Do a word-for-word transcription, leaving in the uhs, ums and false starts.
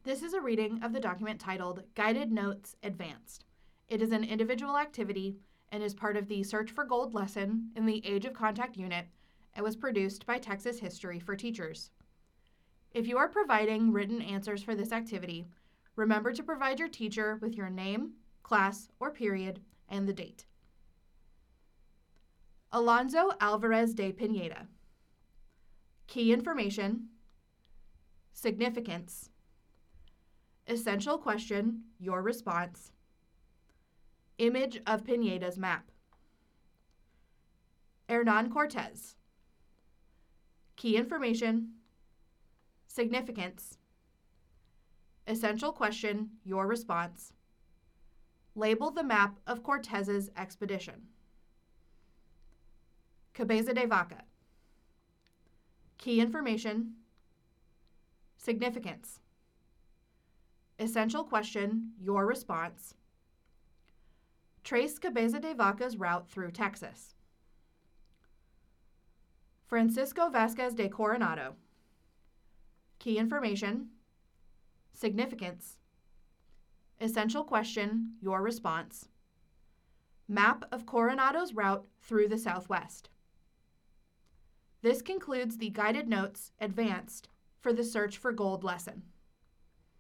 This is a reading of the document titled Guided Notes Advanced. It is an individual activity and is part of the Search for Gold lesson in the Age of Contact unit and was produced by Texas History for Teachers. If you are providing written answers for this activity, remember to provide your teacher with your name, class, or period, and the date. Alonso Alvarez de Pineda. Key information, significance, essential question, your response, image of Pineda's map. Hernan Cortez. Key information, significance, essential question, your response. Label the map of Cortez's expedition. Cabeza de Vaca. Key information, significance, essential question, your response. Trace Cabeza de Vaca's route through Texas. Francisco Vasquez de Coronado. Key information, significance, essential question, your response. Map of Coronado's route through the Southwest. This concludes the Guided Notes Advanced for the Search for Gold lesson.